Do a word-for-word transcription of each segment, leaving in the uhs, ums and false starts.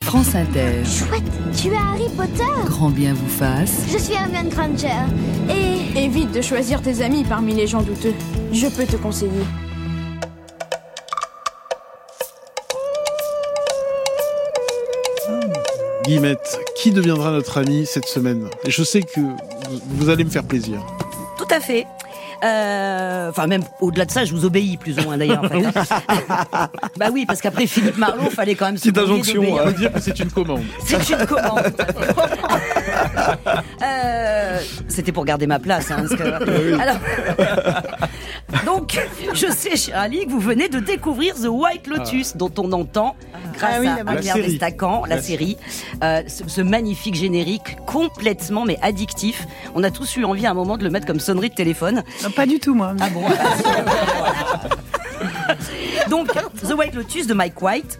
France Inter. Chouette, tu es Harry Potter. Grand bien vous fasse. Je suis Hermione Granger. Et... Évite de choisir tes amis parmi les gens douteux. Je peux te conseiller. Guillemette, qui deviendra notre ami cette semaine ? Et je sais que vous allez me faire plaisir. Tout à fait. Euh, enfin, même au-delà de ça, je vous obéis plus ou moins d'ailleurs. En fait. Bah oui, parce qu'après Philippe Marlowe, fallait quand même se petite injonction d'obéir. à dire que c'est une commande. C'est une commande. euh, c'était pour garder ma place. Hein, parce que... Oui. Alors, donc, je sais, cher Ali, que vous venez de découvrir The White Lotus, ah. dont on entend, grâce ah oui, à Pierre Destacan, la, la série, euh, ce, ce magnifique générique complètement mais addictif. On a tous eu envie à un moment de le mettre comme sonnerie de téléphone. Non, pas du tout, moi. Ah bon. Donc, The White Lotus de Mike White,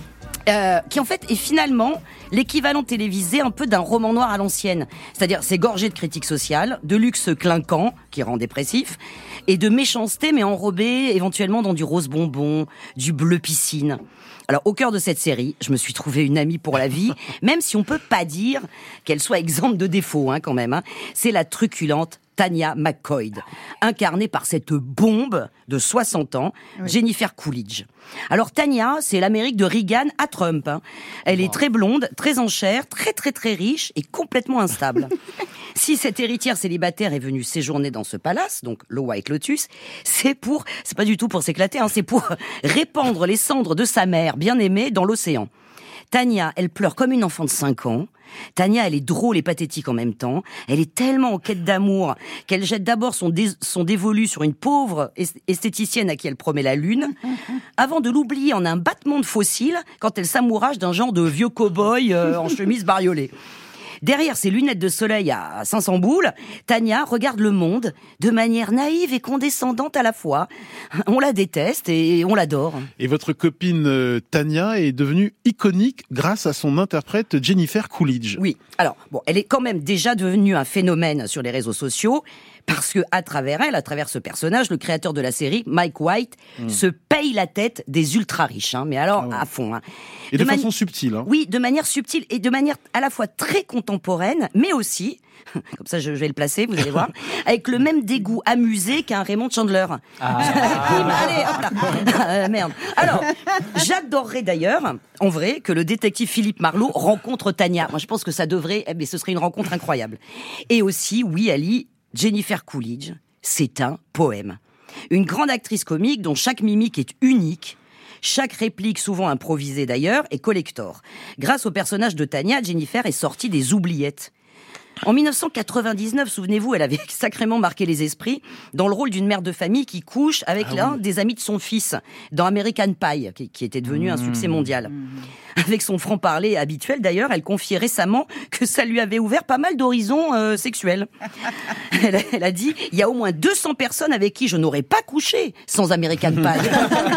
euh, qui en fait est finalement l'équivalent télévisé un peu d'un roman noir à l'ancienne. C'est-à-dire, c'est gorgé de critiques sociales, de luxe clinquant, qui rend dépressif, et de méchanceté, mais enrobée éventuellement dans du rose bonbon, du bleu piscine. Alors, au cœur de cette série, je me suis trouvé une amie pour la vie, même si on peut pas dire qu'elle soit exempte de défauts, hein, quand même. Hein. C'est la truculente Tanya McCoy, incarnée par cette bombe de soixante ans, oui. Jennifer Coolidge. Alors Tanya, c'est l'Amérique de Reagan à Trump. Hein. Elle est très blonde, très en chair, très très très riche et complètement instable. Si cette héritière célibataire est venue séjourner dans ce palace, donc le White Lotus, c'est pour, c'est pas du tout pour s'éclater, hein, c'est pour répandre les cendres de sa mère bien-aimée dans l'océan. Tanya, elle pleure comme une enfant de cinq ans. Tanya, elle est drôle et pathétique en même temps. Elle est tellement en quête d'amour qu'elle jette d'abord son, dé- son dévolu sur une pauvre esthéticienne à qui elle promet la lune, avant de l'oublier en un battement de fossiles quand elle s'amourage d'un genre de vieux cow-boy euh, en chemise bariolée. Derrière ses lunettes de soleil à cinq cents boules, Tanya regarde le monde de manière naïve et condescendante à la fois. On la déteste et on l'adore. Et votre copine euh, Tanya est devenue iconique grâce à son interprète Jennifer Coolidge. Oui, alors bon, elle est quand même déjà devenue un phénomène sur les réseaux sociaux. Parce que à travers elle, à travers ce personnage, le créateur de la série, Mike White, mmh. se paye la tête des ultra riches, hein, mais alors ah ouais. à fond. Hein. Et de, de mani- façon subtile. Hein. Oui, de manière subtile et de manière à la fois très contemporaine, mais aussi, comme ça je vais le placer, vous allez voir, avec le même dégoût amusé qu'un Raymond Chandler. Ah. Allez, hop là. euh, merde. Alors, j'adorerais d'ailleurs, en vrai, que le détective Philippe Marlowe rencontre Tanya. Moi, je pense que ça devrait, eh bien, ce serait une rencontre incroyable. Et aussi, oui, Ali, Jennifer Coolidge, c'est un poème. Une grande actrice comique dont chaque mimique est unique, chaque réplique, souvent improvisée d'ailleurs, est collector. Grâce au personnage de Tanya, Jennifer est sortie des oubliettes. En dix-neuf cent quatre-vingt-dix-neuf, souvenez-vous, elle avait sacrément marqué les esprits dans le rôle d'une mère de famille qui couche avec ah l'un oui. des amis de son fils dans American Pie, qui, qui était devenu mmh. un succès mondial. Mmh. Avec son franc-parler habituel, d'ailleurs, elle confiait récemment que ça lui avait ouvert pas mal d'horizons euh, sexuels. Elle a, elle a dit, il y a au moins deux cents personnes avec qui je n'aurais pas couché sans American Pie.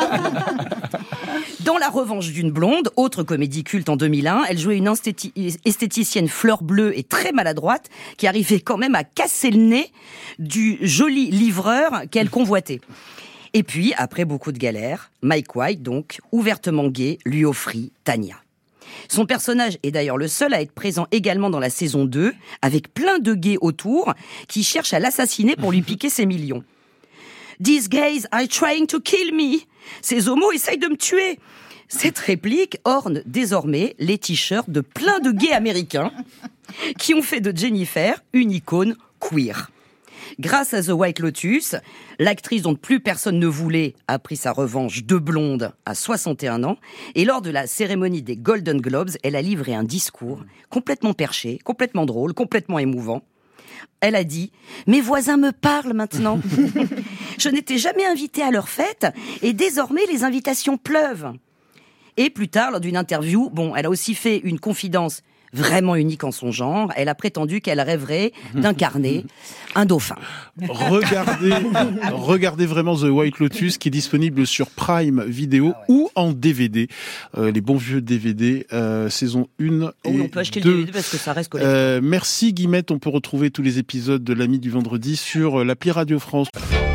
Dans La Revanche d'une blonde, autre comédie culte en deux mille un, elle jouait une esthéti- esthéticienne fleur bleue et très maladroite qui arrivait quand même à casser le nez du joli livreur qu'elle convoitait. Et puis, après beaucoup de galères, Mike White, donc, ouvertement gay, lui offrit Tanya. Son personnage est d'ailleurs le seul à être présent également dans la saison deux, avec plein de gays autour qui cherchent à l'assassiner pour lui piquer ses millions. « These gays are trying to kill me !» Ces homos essayent de me tuer. Cette réplique orne désormais les t-shirts de plein de gays américains qui ont fait de Jennifer une icône queer. Grâce à The White Lotus, l'actrice dont plus personne ne voulait a pris sa revanche de blonde à soixante et un ans. Et lors de la cérémonie des Golden Globes, elle a livré un discours complètement perché, complètement drôle, complètement émouvant. Elle a dit « Mes voisins me parlent maintenant. Je n'étais jamais invitée à leur fête et désormais les invitations pleuvent. » Et plus tard, lors d'une interview, bon, elle a aussi fait une confidence vraiment unique en son genre. Elle a prétendu qu'elle rêverait d'incarner un dauphin. Regardez, regardez vraiment The White Lotus qui est disponible sur Prime Video ah ouais. ou en D V D. Euh, les bons vieux D V D, euh, saison un et deux. On peut acheter le D V D parce que ça reste collectif. Euh, merci Guillemette, on peut retrouver tous les épisodes de l'Ami du vendredi sur l'appli Radio France.